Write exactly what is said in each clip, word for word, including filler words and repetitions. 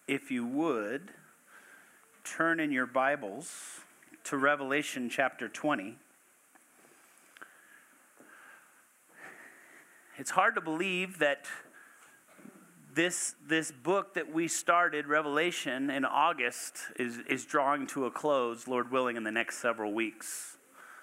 if you would, turn in your Bibles to Revelation chapter twenty. It's hard to believe that this, this book that we started, Revelation, in August, is, is drawing to a close, Lord willing, in the next several weeks.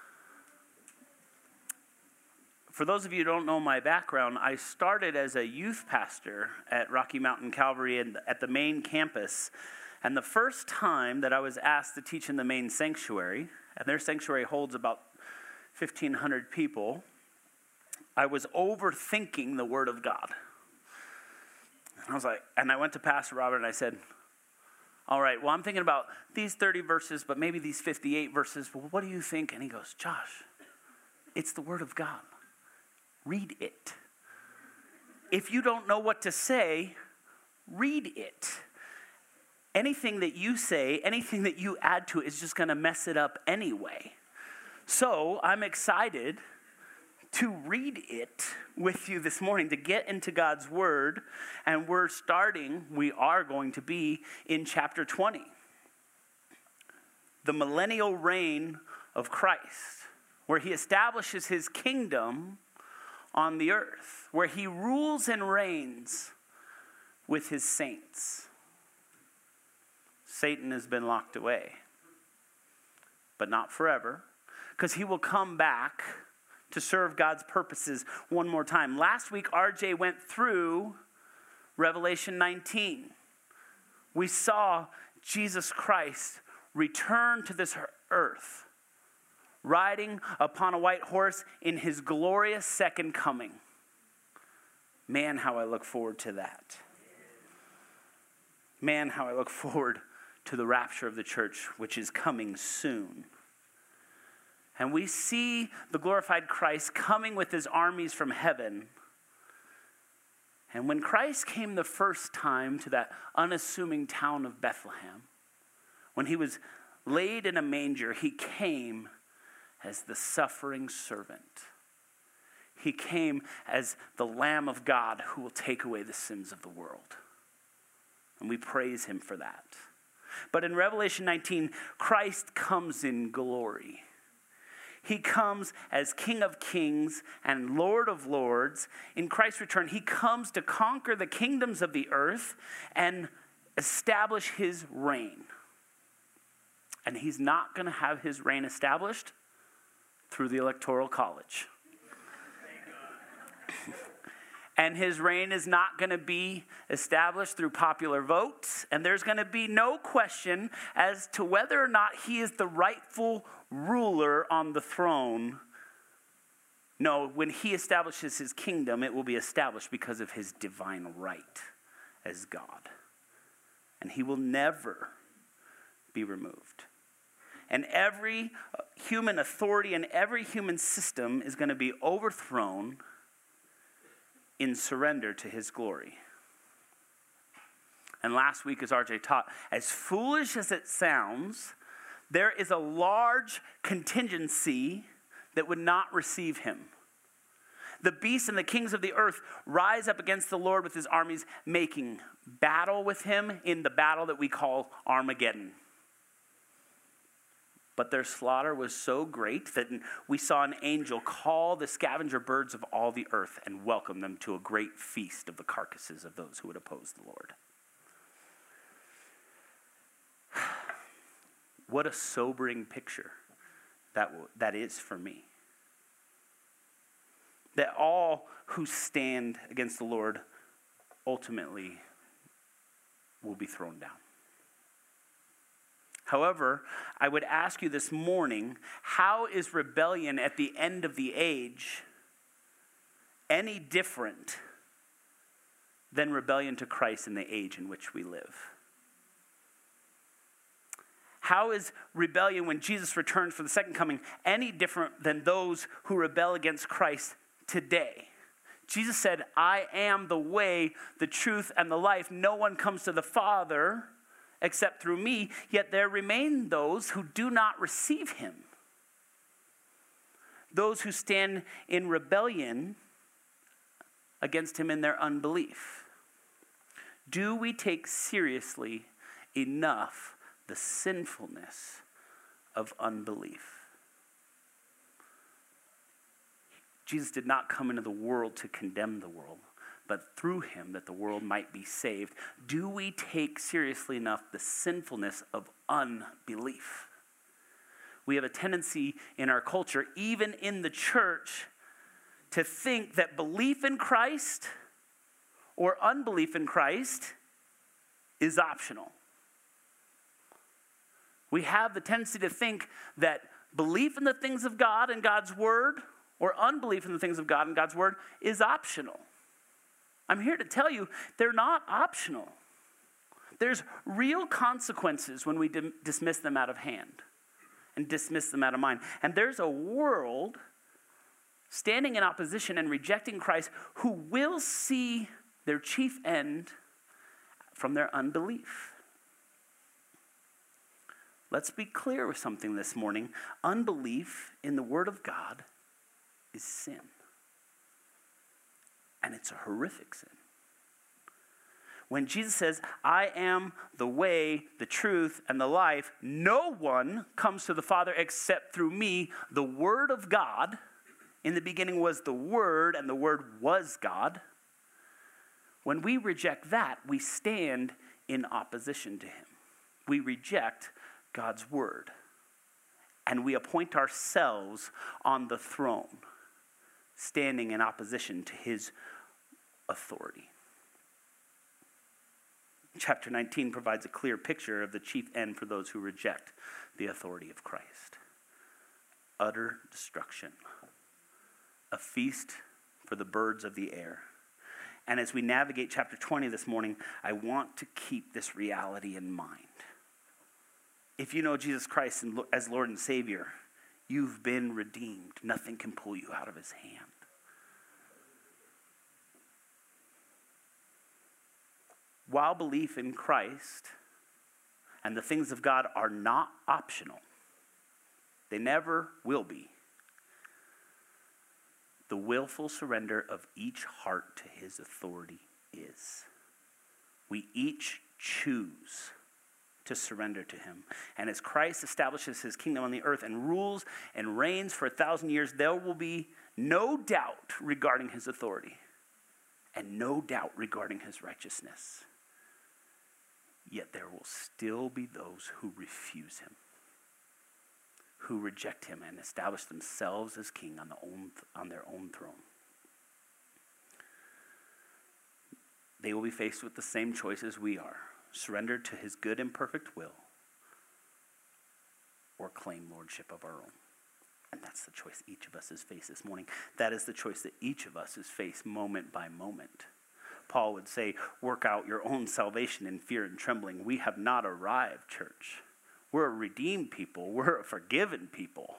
For those of you who don't know my background, I started as a youth pastor at Rocky Mountain Calvary and at the main campus. And the first time that I was asked to teach in the main sanctuary, and their sanctuary holds about fifteen hundred people, I was overthinking the Word of God. And I was like, and I went to Pastor Robert and I said, all right, well, I'm thinking about these thirty verses, but maybe these fifty-eight verses. Well, what do you think? And he goes, Josh, it's the Word of God. Read it. If you don't know what to say, read it. Anything that you say, anything that you add to it is just going to mess it up anyway. So I'm excited to read it with you this morning, to get into God's Word. And we're starting, we are going to be in chapter twenty. The millennial reign of Christ, where he establishes his kingdom on the earth, where he rules and reigns with his saints. Satan has been locked away, but not forever, because he will come back to serve God's purposes one more time. Last week, R J went through Revelation nineteen. We saw Jesus Christ return to this earth, riding upon a white horse in his glorious second coming. Man, how I look forward to that. Man, how I look forward to the rapture of the church, which is coming soon. And we see the glorified Christ coming with his armies from heaven. And when Christ came the first time to that unassuming town of Bethlehem, when he was laid in a manger, he came as the suffering servant. He came as the Lamb of God who will take away the sins of the world. And we praise him for that. But in Revelation nineteen, Christ comes in glory. He comes as King of Kings and Lord of Lords. In Christ's return, he comes to conquer the kingdoms of the earth and establish his reign. And he's not going to have his reign established through the Electoral College. And his reign is not going to be established through popular votes. And there's going to be no question as to whether or not he is the rightful ruler on the throne. No, when he establishes his kingdom, it will be established because of his divine right as God. And he will never be removed. And every human authority and every human system is going to be overthrown in surrender to his glory. And last week, as R J taught, as foolish as it sounds, there is a large contingency that would not receive him. The beasts and the kings of the earth rise up against the Lord with his armies, making battle with him in the battle that we call Armageddon. But their slaughter was so great that we saw an angel call the scavenger birds of all the earth and welcome them to a great feast of the carcasses of those who would oppose the Lord. What a sobering picture that, that is for me. That all who stand against the Lord ultimately will be thrown down. However, I would ask you this morning, how is rebellion at the end of the age any different than rebellion to Christ in the age in which we live? How is rebellion when Jesus returns for the second coming any different than those who rebel against Christ today? Jesus said, I am the way, the truth, and the life. No one comes to the Father except through me, yet there remain those who do not receive him. Those who stand in rebellion against him in their unbelief. Do we take seriously enough the sinfulness of unbelief? Jesus did not come into the world to condemn the world, but through him that the world might be saved. Do we take seriously enough the sinfulness of unbelief? We have a tendency in our culture, even in the church, to think that belief in Christ or unbelief in Christ is optional. We have the tendency to think that belief in the things of God and God's word or unbelief in the things of God and God's word is optional. I'm here to tell you they're not optional. There's real consequences when we dim- dismiss them out of hand and dismiss them out of mind. And there's a world standing in opposition and rejecting Christ who will see their chief end from their unbelief. Let's be clear with something this morning. Unbelief in the Word of God is sin. And it's a horrific sin. When Jesus says, I am the way, the truth, and the life, no one comes to the Father except through me. The Word of God, in the beginning was the Word, and the Word was God. When we reject that, we stand in opposition to him. We reject God's word. And we appoint ourselves on the throne, standing in opposition to his authority. Chapter nineteen provides a clear picture of the chief end for those who reject the authority of Christ. Utter destruction. A feast for the birds of the air. And as we navigate chapter twenty this morning, I want to keep this reality in mind. If you know Jesus Christ as Lord and Savior, you've been redeemed. Nothing can pull you out of his hand. While belief in Christ and the things of God are not optional, they never will be. The willful surrender of each heart to his authority is. We each choose to surrender to him. And as Christ establishes his kingdom on the earth and rules and reigns for a thousand years, there will be no doubt regarding his authority and no doubt regarding his righteousness. Yet there will still be those who refuse him, who reject him and establish themselves as king on, the own, on their own throne. They will be faced with the same choices we are: surrender to his good and perfect will, or claim lordship of our own. And that's the choice each of us has faced this morning. That is the choice that each of us has faced moment by moment. Paul would say, work out your own salvation in fear and trembling. We have not arrived, church. We're a redeemed people. We're a forgiven people.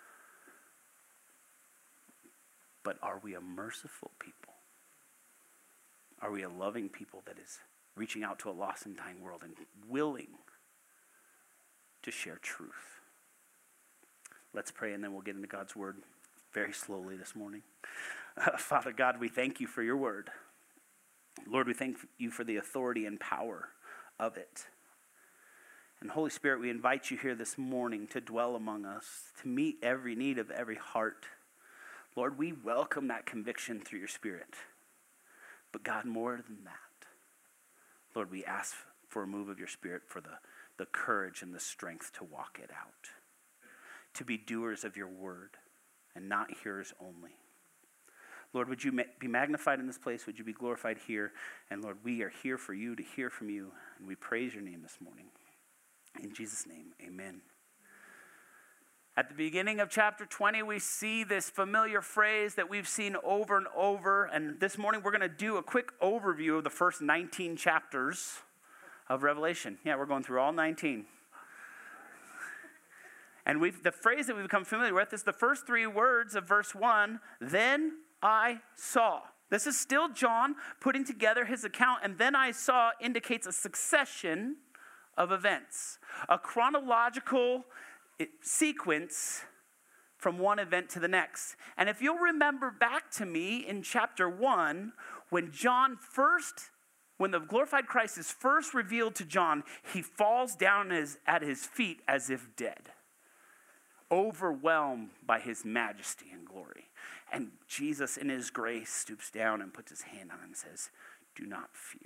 But are we a merciful people? Are we a loving people that is reaching out to a lost and dying world and willing to share truth? Let's pray, and then we'll get into God's word very slowly this morning. Uh, Father God, we thank you for your word. Lord, we thank you for the authority and power of it. And Holy Spirit, we invite you here this morning to dwell among us, to meet every need of every heart. Lord, we welcome that conviction through your Spirit. But God, more than that, Lord, we ask for a move of your Spirit, for the, the courage and the strength to walk it out, to be doers of your word and not hearers only. Lord, would you be magnified in this place? Would you be glorified here? And Lord, we are here for you, to hear from you, and we praise your name this morning. In Jesus' name, amen. At the beginning of chapter twenty, we see this familiar phrase that we've seen over and over. And this morning, we're going to do a quick overview of the first nineteen chapters of Revelation. Yeah, we're going through all nineteen. And we've the phrase that we've become familiar with is the first three words of verse one, then I saw. This is still John putting together his account, and then I saw indicates a succession of events, a chronological sequence from one event to the next. And if you'll remember back to me in chapter one, when John first when the glorified Christ is first revealed to John, he falls down his, at his feet as if dead, overwhelmed by his majesty and glory. And Jesus, in his grace, stoops down and puts his hand on him and says, "Do not fear."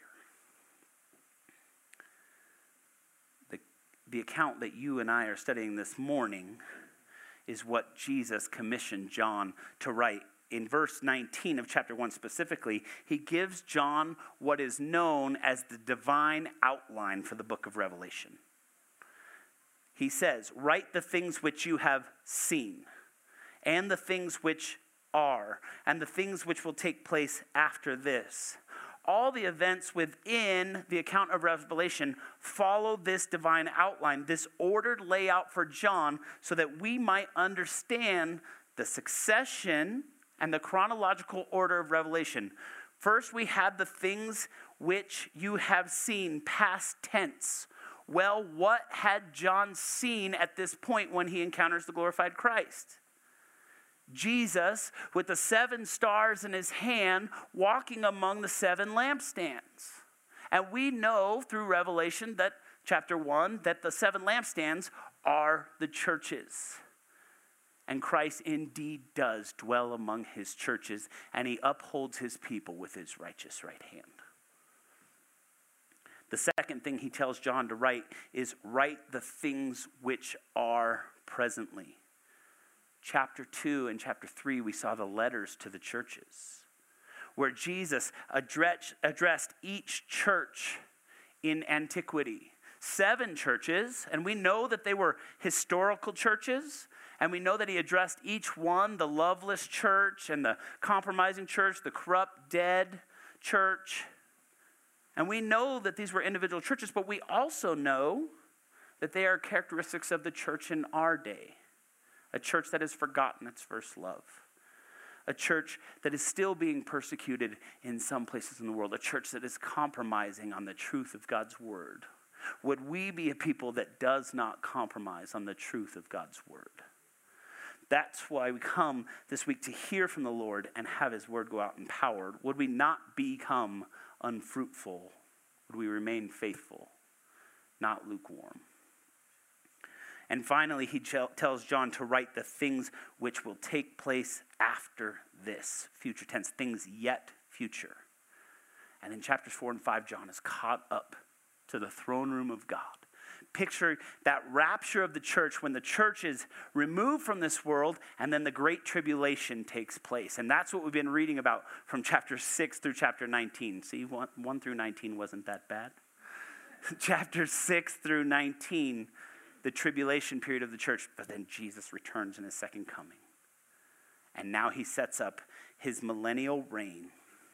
The, the account that you and I are studying this morning is what Jesus commissioned John to write. In verse nineteen of chapter one specifically, he gives John what is known as the divine outline for the book of Revelation. He says, "Write the things which you have seen, and the things which are, and the things which will take place after this." All the events within the account of Revelation follow this divine outline, this ordered layout for John, so that we might understand the succession and the chronological order of Revelation. First, we had the things which you have seen, past tense. Well, what had John seen at this point when he encounters the glorified Christ? Jesus, with the seven stars in his hand, walking among the seven lampstands. And we know through Revelation that chapter one, that the seven lampstands are the churches. And Christ indeed does dwell among his churches, and he upholds his people with his righteous right hand. The second thing he tells John to write is write the things which are presently. Chapter two and chapter three, we saw the letters to the churches, where Jesus address, addressed each church in antiquity. Seven churches, and we know that they were historical churches, and we know that he addressed each one, the loveless church and the compromising church, the corrupt, dead church. And we know that these were individual churches, but we also know that they are characteristics of the church in our day. A church that has forgotten its first love. A church that is still being persecuted in some places in the world. A church that is compromising on the truth of God's word. Would we be a people that does not compromise on the truth of God's word? That's why we come this week to hear from the Lord and have his word go out empowered. Would we not become unfruitful? Would we remain faithful, not lukewarm? And finally, he tells John to write the things which will take place after this. Future tense, things yet future. And in chapters four and five, John is caught up to the throne room of God. Picture that rapture of the church when the church is removed from this world and then the great tribulation takes place. And that's what we've been reading about from chapter six through chapter nineteen. See, one, one through nineteen wasn't that bad. Chapter six through nineteen, the tribulation period of the church, but then Jesus returns in his second coming. And now he sets up his millennial reign.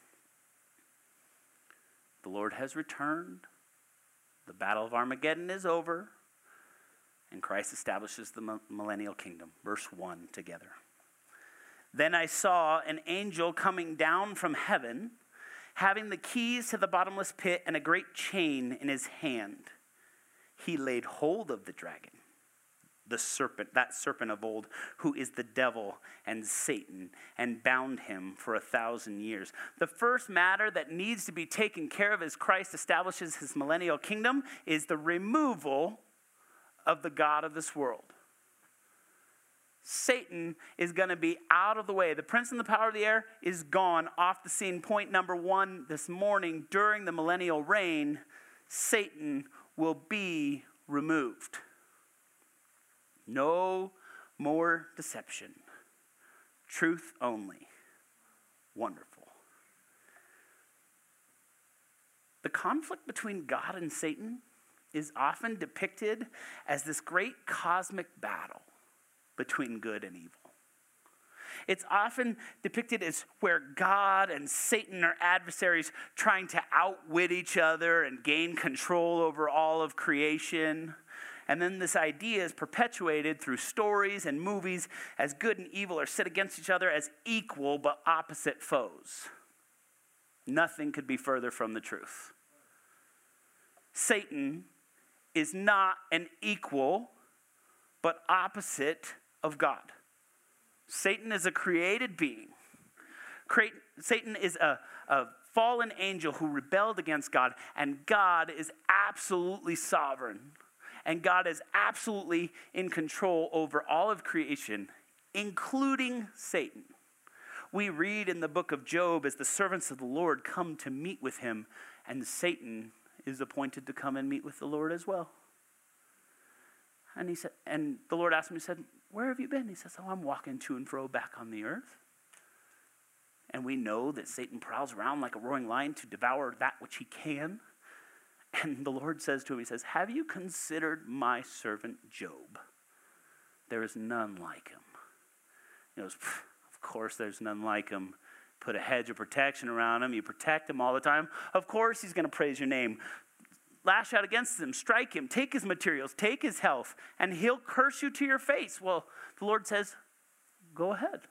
The Lord has returned. The battle of Armageddon is over. And Christ establishes the millennial kingdom. Verse one together. Then I saw an angel coming down from heaven, having the keys to the bottomless pit and a great chain in his hand. He laid hold of the dragon, the serpent, that serpent of old, who is the devil and Satan, and bound him for a thousand years. The first matter that needs to be taken care of as Christ establishes his millennial kingdom is the removal of the god of this world. Satan is going to be out of the way. The prince and the power of the air is gone, off the scene. Point number one this morning, during the millennial reign, Satan will be removed. No more deception. Truth only. Wonderful. The conflict between God and Satan is often depicted as this great cosmic battle between good and evil. It's often depicted as where God and Satan are adversaries trying to outwit each other and gain control over all of creation. And then this idea is perpetuated through stories and movies as good and evil are set against each other as equal but opposite foes. Nothing could be further from the truth. Satan is not an equal but opposite of God. Satan is a created being. Satan is a, a fallen angel who rebelled against God, and God is absolutely sovereign, and God is absolutely in control over all of creation, including Satan. We read in the book of Job as the servants of the Lord come to meet with him, and Satan is appointed to come and meet with the Lord as well. And he said, and the Lord asked him, he said, where have you been? He says, oh, I'm walking to and fro back on the earth. And we know that Satan prowls around like a roaring lion to devour that which he can. And the Lord says to him, he says, have you considered my servant Job? There is none like him. He goes, of course there's none like him. Put a hedge of protection around him. You protect him all the time. Of course he's going to praise your name. Lash out against him, strike him, take his materials, take his health, and he'll curse you to your face. Well, the Lord says, go ahead.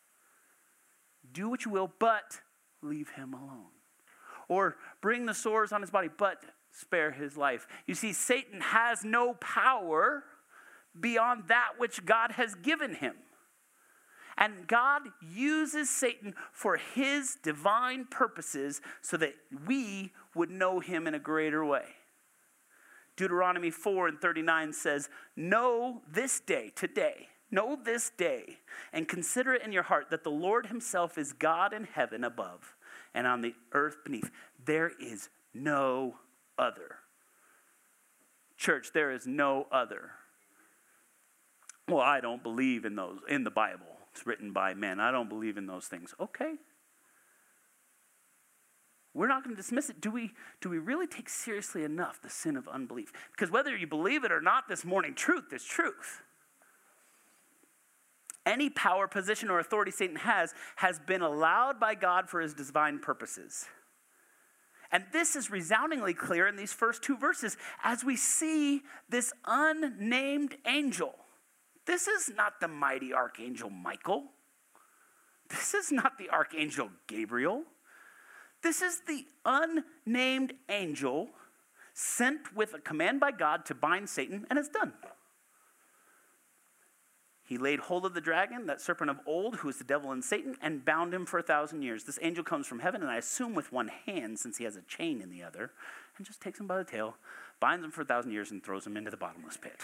Do what you will, but leave him alone. Or bring the sores on his body, but spare his life. You see, Satan has no power beyond that which God has given him. And God uses Satan for his divine purposes so that we would know him in a greater way. Deuteronomy four and thirty-nine says, know this day, today, know this day, and consider it in your heart that the Lord himself is God in heaven above and on the earth beneath. There is no other. Church, there is no other. Well, I don't believe in those, in the Bible. It's written by men. I don't believe in those things. Okay. We're not going to dismiss it. Do we, do we really take seriously enough the sin of unbelief? Because whether you believe it or not this morning, truth is truth. Any power, position, or authority Satan has, has been allowed by God for his divine purposes. And this is resoundingly clear in these first two verses as we see this unnamed angel. This is not the mighty archangel Michael. This is not the archangel Gabriel. This is the unnamed angel sent with a command by God to bind Satan, and it's done. He laid hold of the dragon, that serpent of old, who is the devil and Satan, and bound him for a thousand years. This angel comes from heaven, and I assume with one hand, since he has a chain in the other, and just takes him by the tail, binds him for a thousand years, and throws him into the bottomless pit.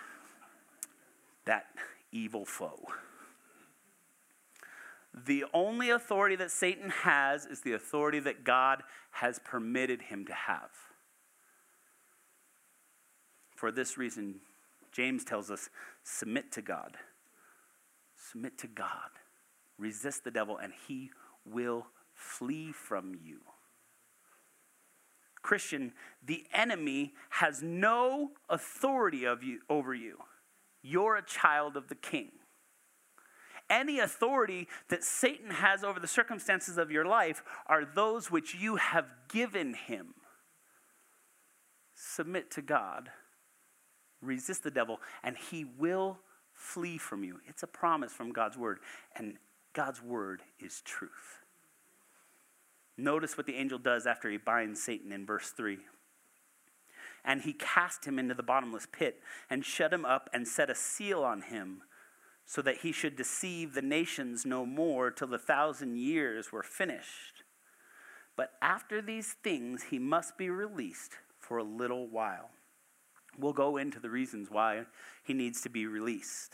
That evil foe. The only authority that Satan has is the authority that God has permitted him to have. For this reason, James tells us, submit to God. Submit to God. Resist the devil, and he will flee from you. Christian, the enemy has no authority of you, over you. You're a child of the King. Any authority that Satan has over the circumstances of your life are those which you have given him. Submit to God. Resist the devil, and he will flee from you. It's a promise from God's word, and God's word is truth. Notice what the angel does after he binds Satan in verse three. And he cast him into the bottomless pit and shut him up and set a seal on him so that he should deceive the nations no more till the thousand years were finished. But after these things he must be released for a little while. We'll go into the reasons why he needs to be released.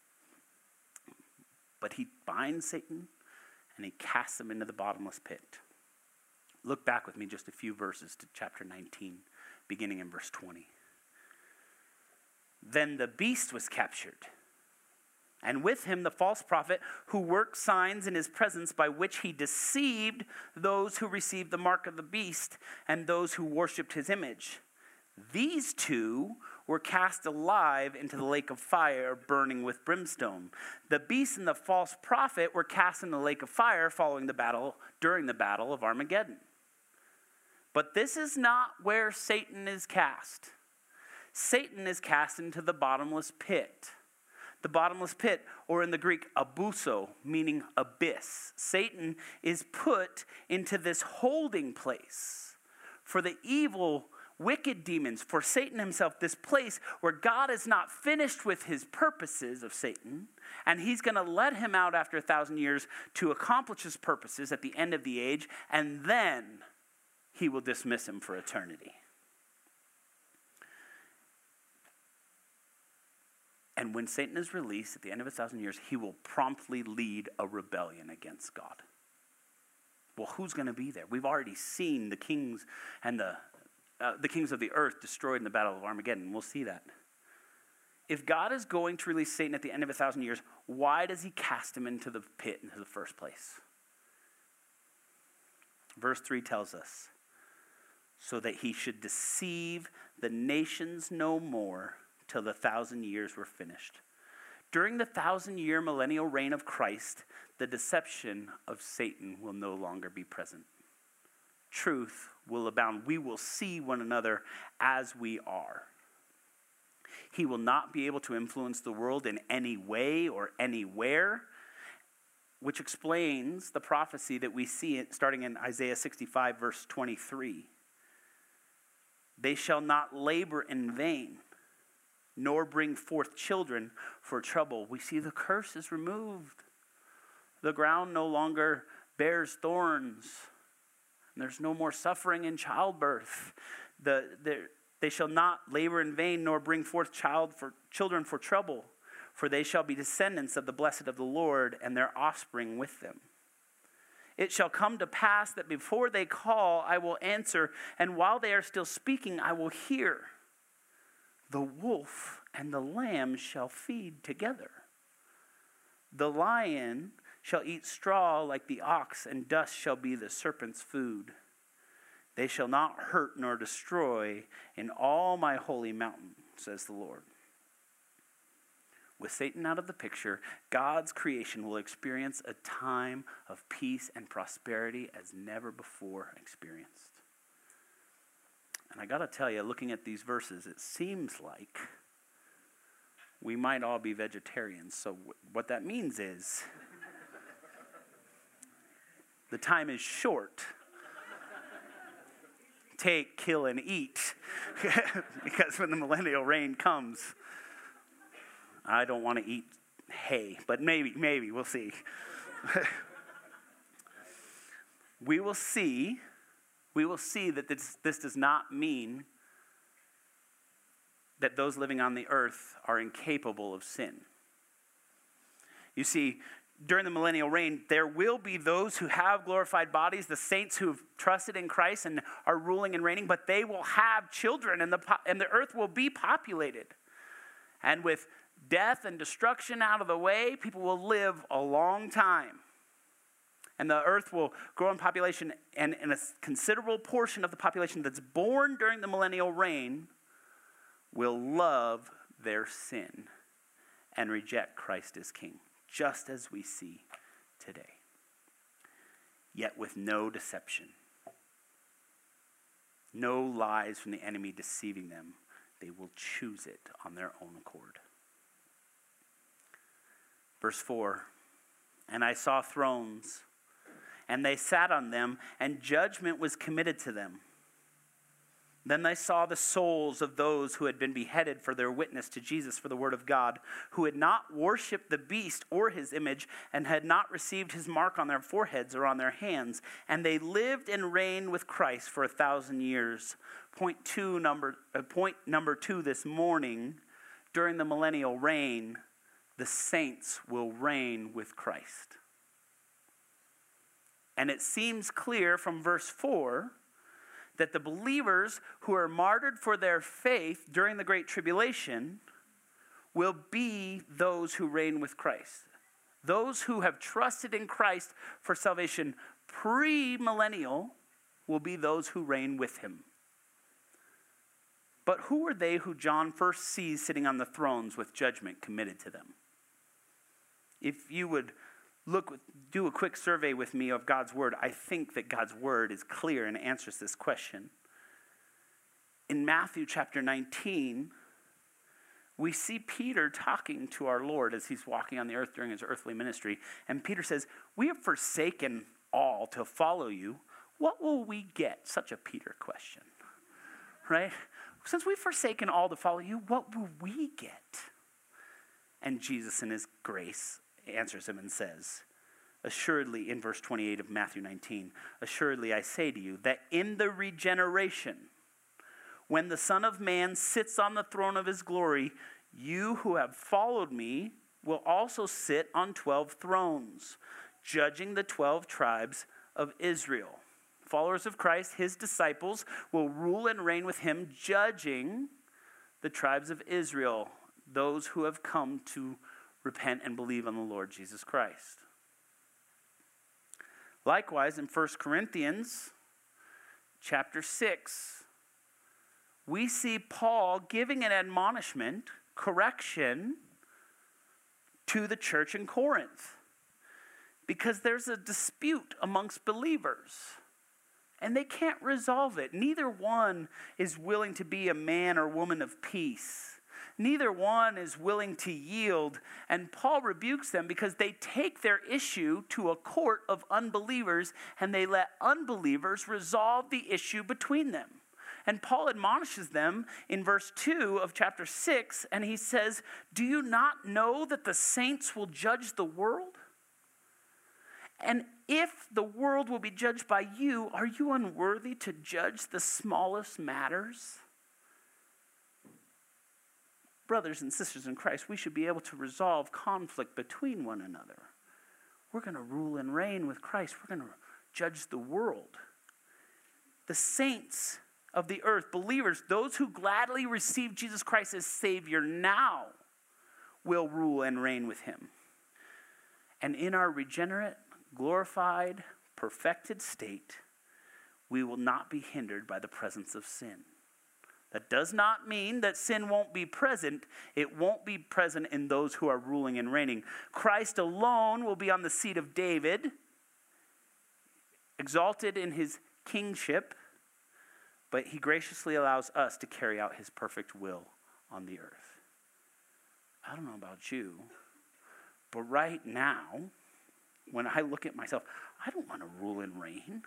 But he binds Satan and he casts him into the bottomless pit. Look back with me just a few verses to chapter nineteen, beginning in verse twenty. Then the beast was captured, and with him the false prophet who worked signs in his presence by which he deceived those who received the mark of the beast and those who worshipped his image. These two were cast alive into the lake of fire burning with brimstone. The beast and the false prophet were cast in the lake of fire following the battle, during the battle of Armageddon. But this is not where Satan is cast. Satan is cast into the bottomless pit. The bottomless pit, or in the Greek, abuso, meaning abyss. Satan is put into this holding place for the evil wicked demons, for Satan himself, this place where God is not finished with his purposes of Satan, and he's going to let him out after a thousand years to accomplish his purposes at the end of the age, and then he will dismiss him for eternity. And when Satan is released at the end of a thousand years, he will promptly lead a rebellion against God. Well, who's going to be there? We've already seen the kings and the uh, the kings of the earth destroyed in the battle of Armageddon. We'll see that. If God is going to release Satan at the end of a thousand years, why does he cast him into the pit in the first place? Verse three tells us, so that he should deceive the nations no more till the thousand years were finished. During the thousand-year millennial reign of Christ, the deception of Satan will no longer be present. Truth will abound. We will see one another as we are. He will not be able to influence the world in any way or anywhere, which explains the prophecy that we see starting in Isaiah sixty-five, verse twenty-three. They shall not labor in vain, nor bring forth children for trouble. We see the curse is removed. The ground no longer bears thorns. And there's no more suffering in childbirth. The, the, they shall not labor in vain, nor bring forth child for, children for trouble. For they shall be descendants of the blessed of the Lord, and their offspring with them. It shall come to pass that before they call, I will answer, and while they are still speaking, I will hear. The wolf and the lamb shall feed together. The lion shall eat straw like the ox, and dust shall be the serpent's food. They shall not hurt nor destroy in all my holy mountain, says the Lord. With Satan out of the picture, God's creation will experience a time of peace and prosperity as never before experienced. And I got to tell you, looking at these verses, it seems like we might all be vegetarians. So w- what that means is the time is short. Take, kill, and eat. Because when the millennial reign comes, I don't want to eat hay, but maybe, maybe, we'll see. we will see, we will see that this, this does not mean that those living on the earth are incapable of sin. You see, during the millennial reign, there will be those who have glorified bodies, the saints who have trusted in Christ and are ruling and reigning, but they will have children, and the, and the earth will be populated. And with death and destruction out of the way, people will live a long time. And the earth will grow in population, and, and a considerable portion of the population that's born during the millennial reign will love their sin and reject Christ as king, just as we see today. Yet with no deception, no lies from the enemy deceiving them, they will choose it on their own accord. Verse four, and I saw thrones, and they sat on them, and judgment was committed to them. Then I saw the souls of those who had been beheaded for their witness to Jesus for the word of God, who had not worshipped the beast or his image, and had not received his mark on their foreheads or on their hands. And they lived and reigned with Christ for a thousand years. Point two, number, uh, point number two this morning, during the millennial reign, the saints will reign with Christ. And it seems clear from verse four that the believers who are martyred for their faith during the Great Tribulation will be those who reign with Christ. Those who have trusted in Christ for salvation pre-millennial will be those who reign with him. But who are they who John first sees sitting on the thrones with judgment committed to them? If you would look, do a quick survey with me of God's word, I think that God's word is clear and answers this question. In Matthew chapter nineteen, we see Peter talking to our Lord as he's walking on the earth during his earthly ministry. And Peter says, we have forsaken all to follow you. What will we get? Such a Peter question. right? Since we've forsaken all to follow you, what will we get? And Jesus in his grace answers him and says, assuredly, in verse twenty-eight of Matthew nineteen, assuredly I say to you that in the regeneration, when the Son of Man sits on the throne of his glory, you who have followed me will also sit on twelve thrones, judging the twelve tribes of Israel. Followers of Christ, his disciples, will rule and reign with him, judging the tribes of Israel, those who have come to repent and believe on the Lord Jesus Christ. Likewise, in First Corinthians chapter six, we see Paul giving an admonishment, correction, to the church in Corinth. Because there's a dispute amongst believers, and they can't resolve it. Neither one is willing to be a man or woman of peace. Neither one is willing to yield, and Paul rebukes them because they take their issue to a court of unbelievers and they let unbelievers resolve the issue between them. And Paul admonishes them in verse two of chapter six, and he says, do you not know that the saints will judge the world? And if the world will be judged by you, are you unworthy to judge the smallest matters? Brothers and sisters in Christ, we should be able to resolve conflict between one another. We're going to rule and reign with Christ. We're going to judge the world. The saints of the earth, believers, those who gladly receive Jesus Christ as Savior now, will rule and reign with him. And in our regenerate, glorified, perfected state, we will not be hindered by the presence of sin. That does not mean that sin won't be present. It won't be present in those who are ruling and reigning. Christ alone will be on the seat of David, exalted in his kingship, but he graciously allows us to carry out his perfect will on the earth. I don't know about you, but right now, when I look at myself, I don't want to rule and reign.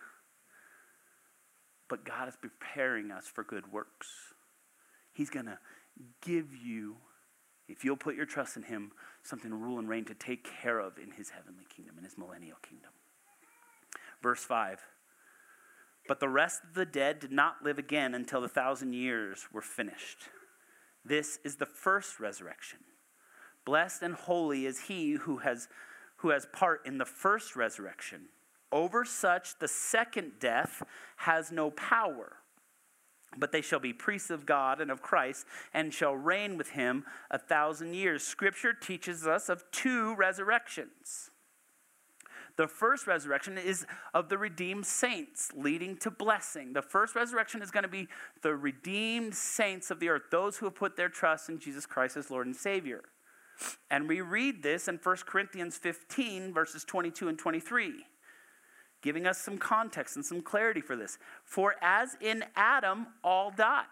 But God is preparing us for good works. He's going to give you, if you'll put your trust in him, something to rule and reign, to take care of in his heavenly kingdom, in his millennial kingdom. Verse five. But the rest of the dead did not live again until the thousand years were finished. This is the first resurrection. Blessed and holy is he who has, who has part in the first resurrection. Over such the second death has no power, but they shall be priests of God and of Christ, and shall reign with him a thousand years. Scripture teaches us of two resurrections. The first resurrection is of the redeemed saints, leading to blessing. The first resurrection is going to be the redeemed saints of the earth, those who have put their trust in Jesus Christ as Lord and Savior. And we read this in First Corinthians fifteen, verses twenty-two and twenty-three. Giving us some context and some clarity for this. For as in Adam all die,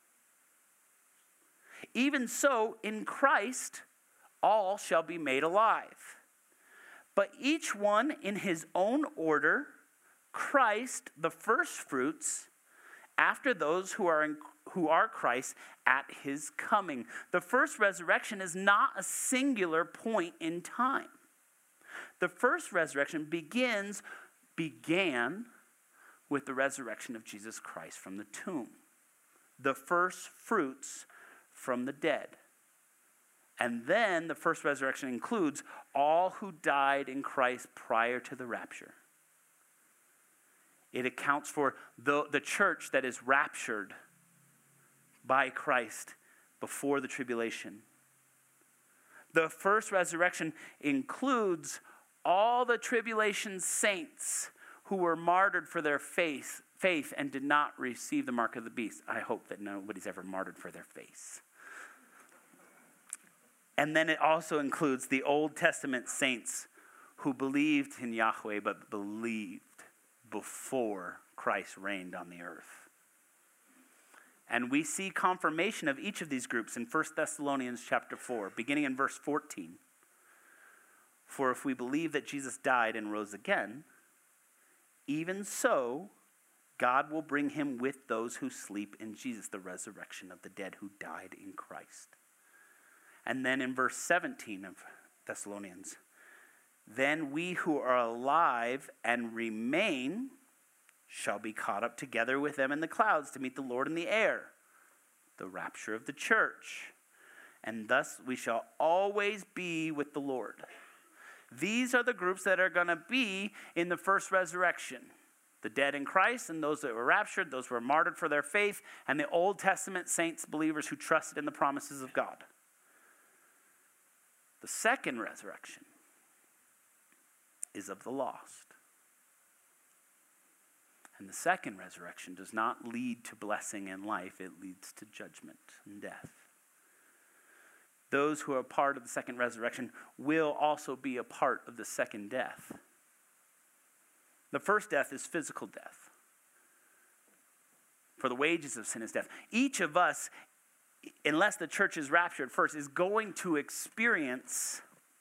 even so in Christ all shall be made alive. But each one in his own order, Christ the firstfruits, after those who are in, who are Christ at his coming. The first resurrection is not a singular point in time. The first resurrection begins began with the resurrection of Jesus Christ from the tomb. The first fruits from the dead. And then the first resurrection includes all who died in Christ prior to the rapture. It accounts for the, the church that is raptured by Christ before the tribulation. The first resurrection includes all the tribulation saints who were martyred for their faith, faith and did not receive the mark of the beast. I hope that nobody's ever martyred for their faith. And then it also includes the Old Testament saints who believed in Yahweh but believed before Christ reigned on the earth. And we see confirmation of each of these groups in First Thessalonians chapter four, beginning in verse fourteen. For if we believe that Jesus died and rose again, even so God will bring him with those who sleep in Jesus, the resurrection of the dead who died in Christ. And then in verse seventeen of Thessalonians, then we who are alive and remain shall be caught up together with them in the clouds to meet the Lord in the air, the rapture of the church. And thus we shall always be with the Lord. These are the groups that are going to be in the first resurrection. The dead in Christ and those that were raptured, those who were martyred for their faith, and the Old Testament saints, believers who trusted in the promises of God. The second resurrection is of the lost. And the second resurrection does not lead to blessing and life, it leads to judgment and death. Those who are part of the second resurrection will also be a part of the second death. The first death is physical death. For the wages of sin is death. Each of us, unless the church is raptured first, is going to experience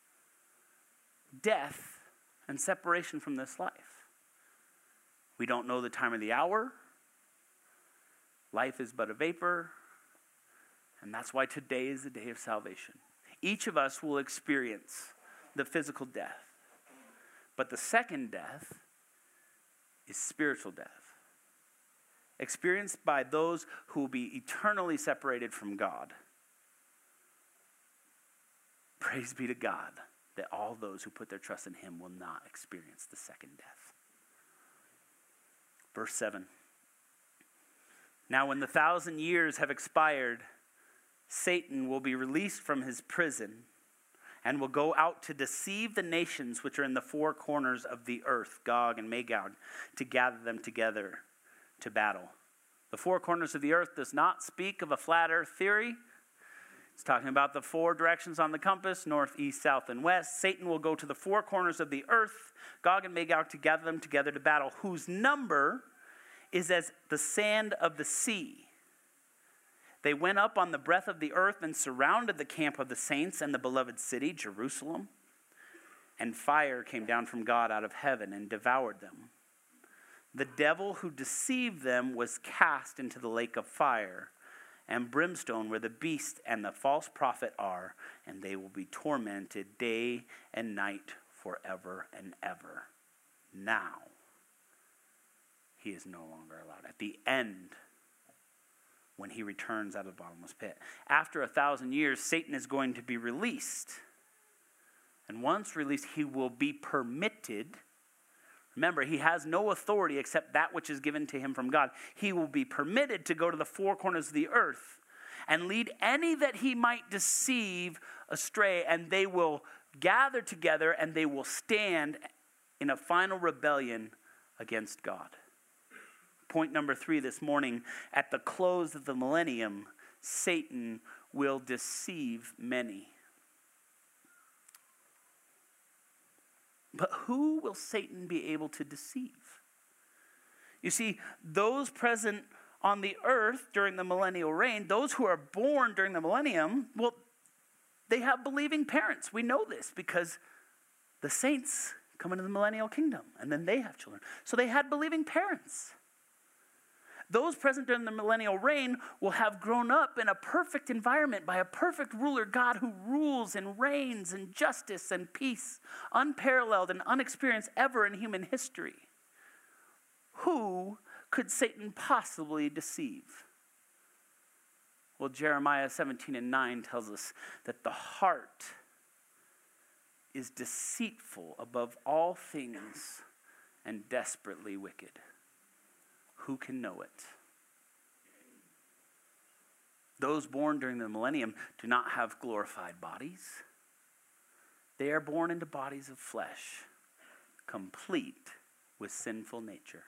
death and separation from this life. We don't know the time of the hour. Life is but a vapor. And that's why today is the day of salvation. Each of us will experience the physical death. But the second death is spiritual death, experienced by those who will be eternally separated from God. Praise be to God that all those who put their trust in him will not experience the second death. Verse seven. Now when the thousand years have expired, Satan will be released from his prison and will go out to deceive the nations which are in the four corners of the earth, Gog and Magog, to gather them together to battle. The four corners of the earth does not speak of a flat earth theory. It's talking about the four directions on the compass, north, east, south, and west. Satan will go to the four corners of the earth, Gog and Magog, to gather them together to battle, whose number is as the sand of the sea. They went up on the breadth of the earth and surrounded the camp of the saints and the beloved city, Jerusalem. And fire came down from God out of heaven and devoured them. The devil who deceived them was cast into the lake of fire and brimstone, where the beast and the false prophet are, and they will be tormented day and night forever and ever. Now, he is no longer allowed. At the end, when he returns out of the bottomless pit. After a thousand years, Satan is going to be released. And once released, he will be permitted. Remember, he has no authority except that which is given to him from God. He will be permitted to go to the four corners of the earth and lead any that he might deceive astray, and they will gather together and they will stand in a final rebellion against God. Point number three this morning, at the close of the millennium, Satan will deceive many. But who will Satan be able to deceive? You see, those present on the earth during the millennial reign, those who are born during the millennium, well, they have believing parents. We know this because the saints come into the millennial kingdom, and then they have children. So they had believing parents. Those present during the millennial reign will have grown up in a perfect environment by a perfect ruler, God, who rules and reigns in justice and peace, unparalleled and unexperienced ever in human history. Who could Satan possibly deceive? Well, Jeremiah seventeen and nine tells us that the heart is deceitful above all things and desperately wicked. Who can know it? Those born during the millennium do not have glorified bodies. They are born into bodies of flesh, complete with sinful nature.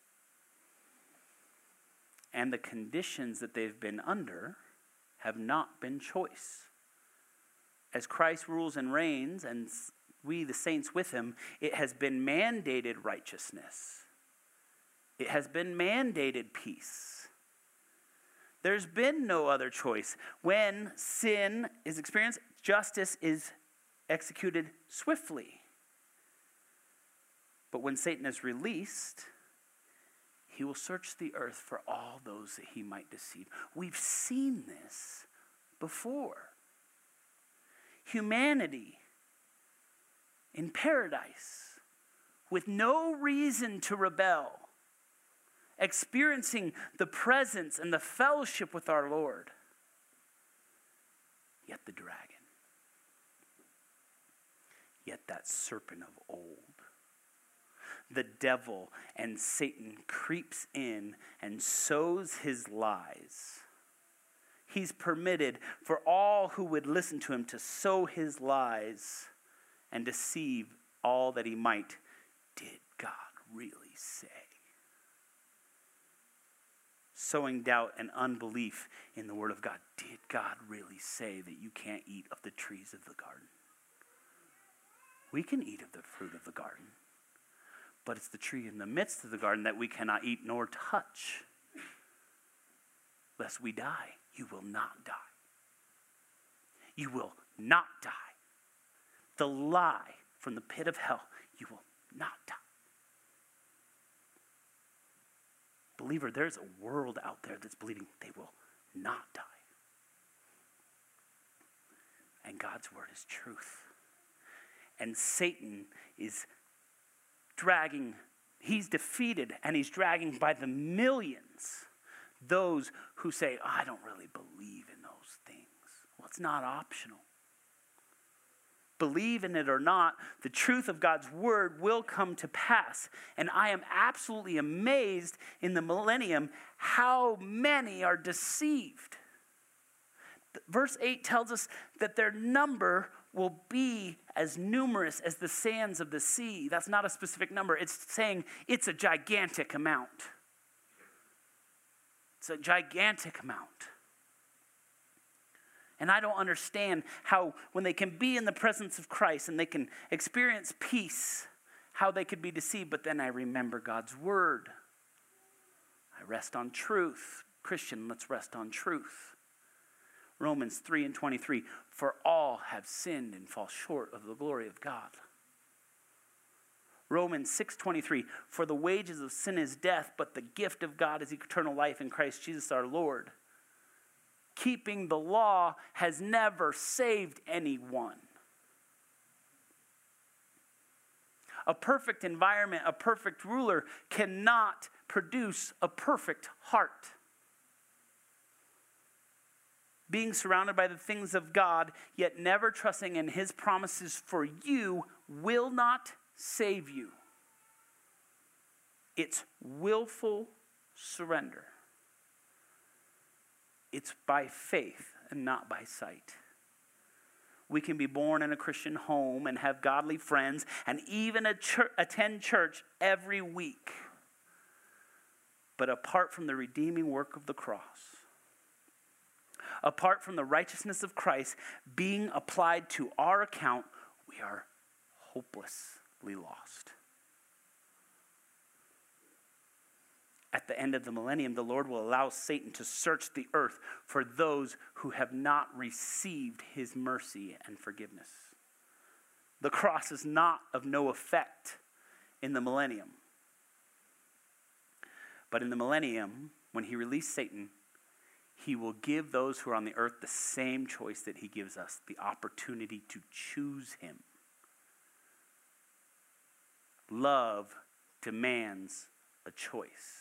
And the conditions that they've been under have not been choice. As Christ rules and reigns, and we, the saints with him, it has been mandated righteousness. It has been mandated peace. There's been no other choice. When sin is experienced, justice is executed swiftly. But when Satan is released, He will search the earth for all those that he might deceive. We've seen this before. Humanity in paradise with no reason to rebel, experiencing the presence and the fellowship with our Lord. Yet the dragon, yet that serpent of old, the devil and Satan creeps in and sows his lies. He's permitted for all who would listen to him to sow his lies and deceive all that he might. Did God really say? Sowing doubt and unbelief in the word of God. Did God really say that you can't eat of the trees of the garden? We can eat of the fruit of the garden, but it's the tree in the midst of the garden that we cannot eat nor touch, lest we die. You will not die. You will not die. The lie from the pit of hell, you will not die. Believer, there's a world out there that's believing they will not die. And God's word is truth. And Satan is dragging, he's defeated, and he's dragging by the millions those who say, oh, I don't really believe in those things. Well, it's not optional. Believe in it or not, the truth of God's word will come to pass. And I am absolutely amazed in the millennium how many are deceived. Verse eight tells us that their number will be as numerous as the sands of the sea. That's not a specific number. It's saying it's a gigantic amount. It's a gigantic amount. And I don't understand how when they can be in the presence of Christ and they can experience peace, how they could be deceived. But then I remember God's word. I rest on truth. Christian, let's rest on truth. Romans three and twenty-three, for all have sinned and fall short of the glory of God. Romans six twenty-three, for the wages of sin is death, but the gift of God is eternal life in Christ Jesus our Lord. Keeping the law has never saved anyone. A perfect environment, a perfect ruler cannot produce a perfect heart. Being surrounded by the things of God, yet never trusting in his promises for you will not save you. It's willful surrender. It's by faith and not by sight. We can be born in a Christian home and have godly friends and even a church, attend church every week. But apart from the redeeming work of the cross, apart from the righteousness of Christ being applied to our account, we are hopelessly lost. At the end of the millennium, the Lord will allow Satan to search the earth for those who have not received his mercy and forgiveness. The cross is not of no effect in the millennium. But in the millennium, when he released Satan, he will give those who are on the earth the same choice that he gives us, the opportunity to choose him. Love demands a choice.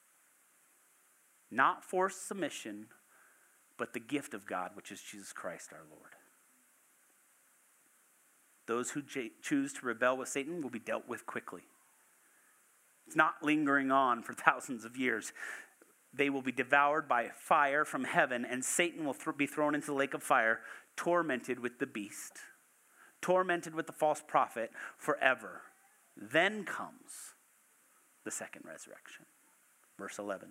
Not forced submission, but the gift of God, which is Jesus Christ our Lord. Those who j- choose to rebel with Satan will be dealt with quickly. It's not lingering on for thousands of years. They will be devoured by fire from heaven, and Satan will th- be thrown into the lake of fire, tormented with the beast, tormented with the false prophet forever. Then comes the second resurrection. Verse eleven.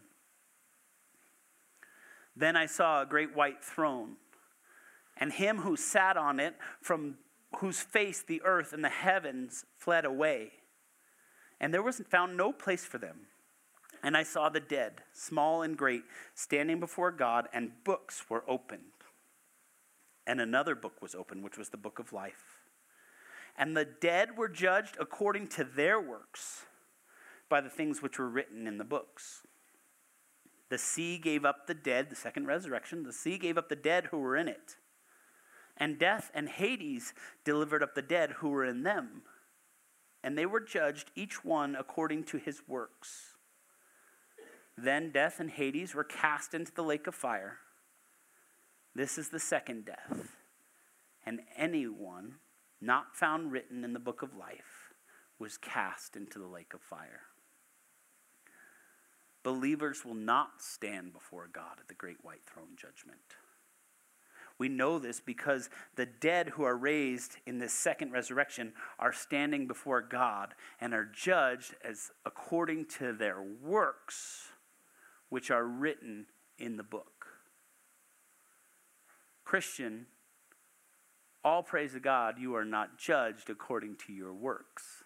Then I saw a great white throne, and him who sat on it, from whose face the earth and the heavens fled away. And there was found no place for them. And I saw the dead, small and great, standing before God, and books were opened. And another book was opened, which was the book of life. And the dead were judged according to their works by the things which were written in the books. The sea gave up the dead, the second resurrection, the sea gave up the dead who were in it. And death and Hades delivered up the dead who were in them. And they were judged, each one according to his works. Then death and Hades were cast into the lake of fire. This is the second death. And anyone not found written in the book of life was cast into the lake of fire. Believers will not stand before God at the great white throne judgment. We know this because the dead who are raised in this second resurrection are standing before God and are judged as according to their works, which are written in the book. Christian, all praise to God, you are not judged according to your works.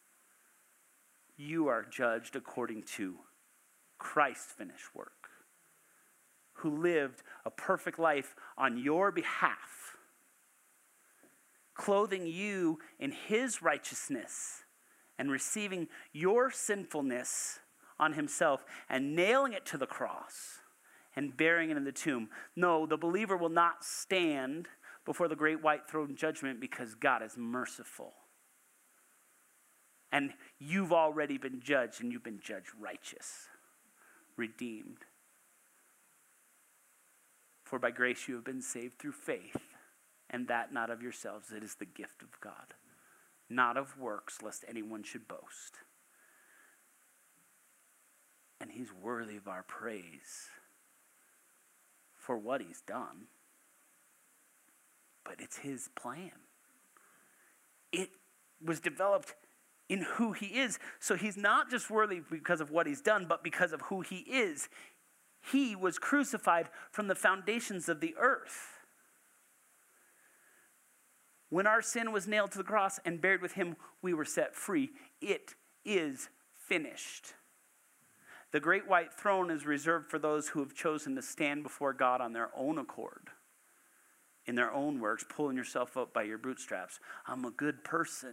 You are judged according to Christ's finished work, who lived a perfect life on your behalf, clothing you in his righteousness and receiving your sinfulness on himself and nailing it to the cross and burying it in the tomb. No, the believer will not stand before the great white throne judgment because God is merciful. And you've already been judged, and you've been judged righteous, redeemed. For by grace you have been saved through faith, and that not of yourselves, it is the gift of God, not of works, lest anyone should boast. And he's worthy of our praise for what he's done. But it's his plan. It was developed in who he is. So he's not just worthy because of what he's done, but because of who he is. He was crucified from the foundations of the earth. When our sin was nailed to the cross and buried with him, we were set free. It is finished. The great white throne is reserved for those who have chosen to stand before God on their own accord, in their own works, pulling yourself up by your bootstraps. I'm a good person.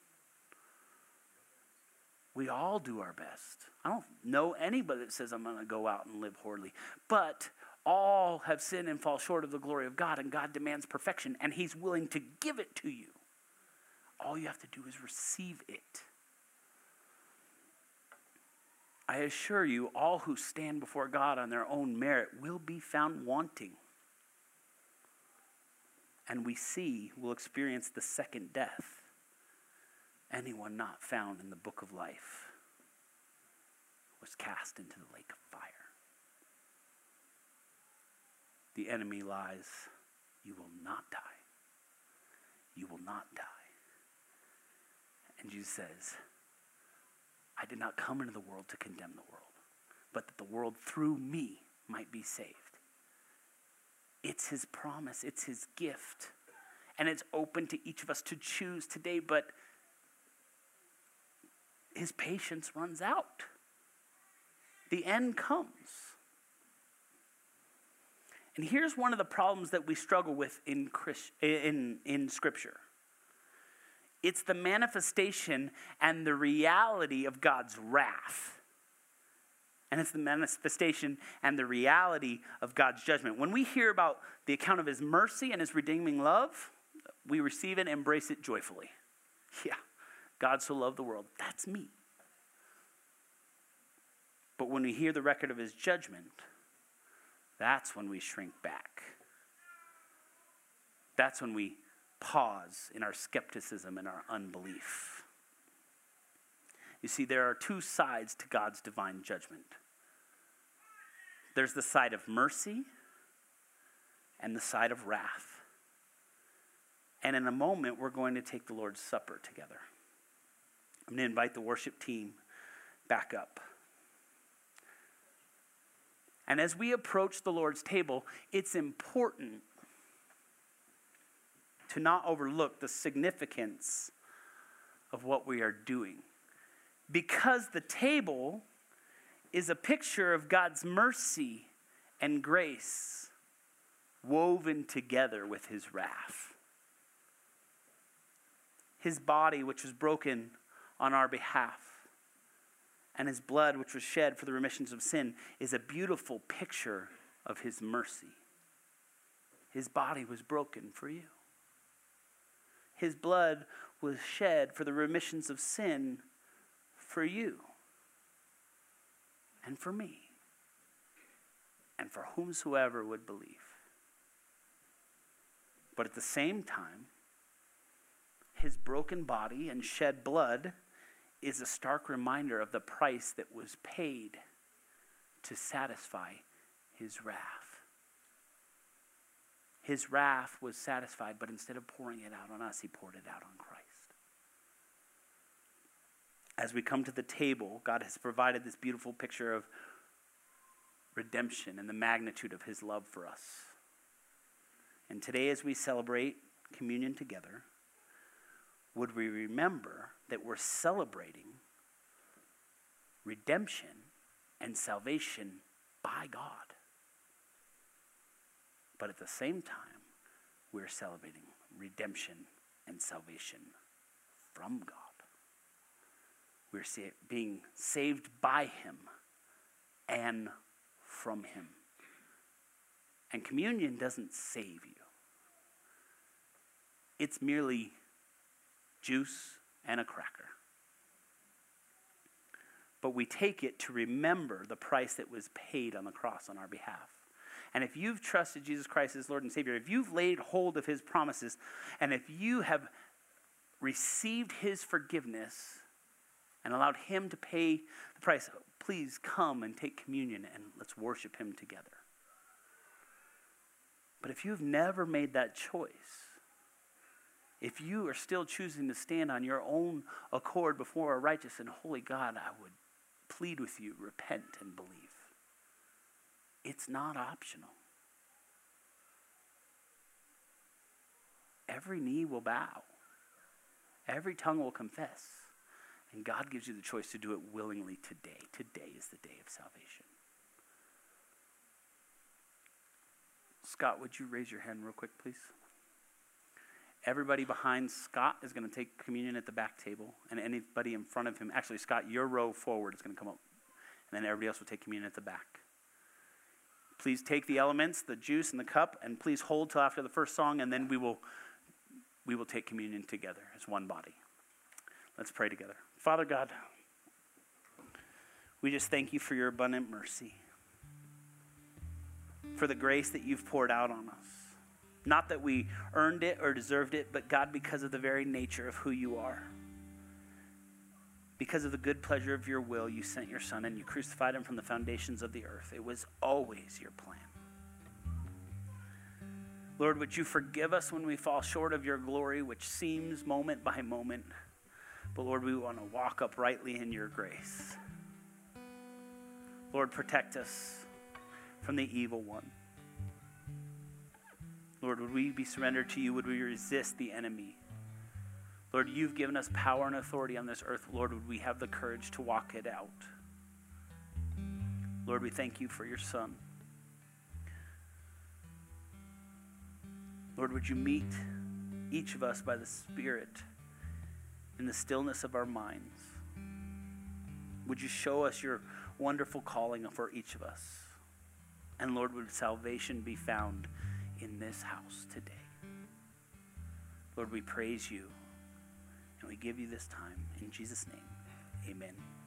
We all do our best. I don't know anybody that says I'm going to go out and live holy. But all have sinned and fall short of the glory of God, and God demands perfection, and he's willing to give it to you. All you have to do is receive it. I assure you, all who stand before God on their own merit will be found wanting. And we see will experience the second death. Anyone not found in the book of life was cast into the lake of fire. The enemy lies, you will not die. You will not die. And Jesus says, I did not come into the world to condemn the world, but that the world through me might be saved. It's his promise. It's his gift. And it's open to each of us to choose today, but his patience runs out. The end comes. And here's one of the problems that we struggle with in, Christ, in, in Scripture. It's the manifestation and the reality of God's wrath. And it's the manifestation and the reality of God's judgment. When we hear about the account of his mercy and his redeeming love, we receive it and embrace it joyfully. Yeah, God so loved the world. That's me. But when we hear the record of his judgment, that's when we shrink back. That's when we pause in our skepticism and our unbelief. You see, there are two sides to God's divine judgment. There's the side of mercy and the side of wrath. And in a moment, we're going to take the Lord's Supper together. I'm going to invite the worship team back up. And as we approach the Lord's table, it's important to not overlook the significance of what we are doing. Because the table is a picture of God's mercy and grace woven together with his wrath. His body, which was broken on our behalf, and his blood, which was shed for the remissions of sin, is a beautiful picture of his mercy. His body was broken for you. His blood was shed for the remissions of sin for you and for me and for whomsoever would believe. But at the same time, his broken body and shed blood is a stark reminder of the price that was paid to satisfy his wrath. His wrath was satisfied, but instead of pouring it out on us, he poured it out on Christ. As we come to the table, God has provided this beautiful picture of redemption and the magnitude of his love for us. And today, as we celebrate communion together, would we remember that we're celebrating redemption and salvation by God? But at the same time, we're celebrating redemption and salvation from God. We're being saved by him and from him. And communion doesn't save you. It's merely juice and a cracker. But we take it to remember the price that was paid on the cross on our behalf. And if you've trusted Jesus Christ as Lord and Savior, if you've laid hold of his promises, and if you have received his forgiveness and allowed him to pay the price, please come and take communion and let's worship him together. But if you've never made that choice, if you are still choosing to stand on your own accord before a righteous and holy God, I would plead with you, repent and believe. It's not optional. Every knee will bow. Every tongue will confess. And God gives you the choice to do it willingly today. Today is the day of salvation. Scott, would you raise your hand real quick, please? Everybody behind Scott is going to take communion at the back table. And anybody in front of him, actually, Scott, your row forward is going to come up. And then everybody else will take communion at the back. Please take the elements, the juice and the cup, and please hold till after the first song, and then we will we will take communion together as one body. Let's pray together. Father God, we just thank you for your abundant mercy, for the grace that you've poured out on us. Not that we earned it or deserved it, but God, because of the very nature of who you are. Because of the good pleasure of your will, you sent your son and you crucified him from the foundations of the earth. It was always your plan. Lord, would you forgive us when we fall short of your glory, which seems moment by moment. But Lord, we want to walk uprightly in your grace. Lord, protect us from the evil one. Lord, would we be surrendered to you? Would we resist the enemy? Lord, you've given us power and authority on this earth. Lord, would we have the courage to walk it out? Lord, we thank you for your son. Lord, would you meet each of us by the Spirit in the stillness of our minds? Would you show us your wonderful calling for each of us? And Lord, would salvation be found in this house today? Lord, we praise you and we give you this time. In Jesus' name, amen.